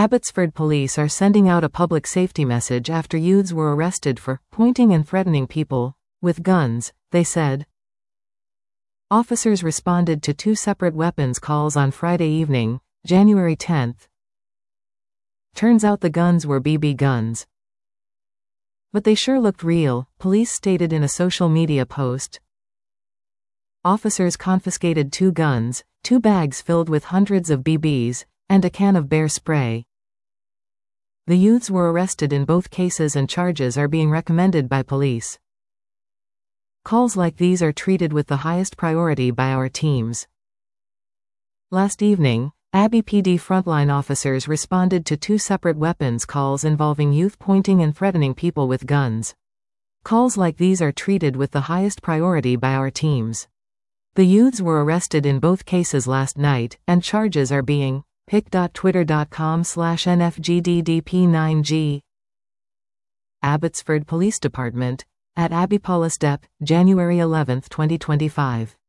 Abbotsford police are sending out a public safety message after youths were arrested for pointing and threatening people with guns, they said. Officers responded to 2 separate weapons calls on Friday evening, January 10. Turns out the guns were BB guns. But they sure looked real, police stated in a social media post. Officers confiscated 2 guns, 2 bags filled with hundreds of BBs, and a can of bear spray. The youths were arrested in both cases and charges are being recommended by police. Calls like these are treated with the highest priority by our teams. Last evening, Abbey PD frontline officers responded to 2 separate weapons calls involving youth pointing and threatening people with guns. Calls like these are treated with the highest priority by our teams. The youths were arrested in both cases last night, and charges are being pic.twitter.com/nfgddp9g. Abbotsford Police Department, @AbbeyPoliceDep, January 11, 2025.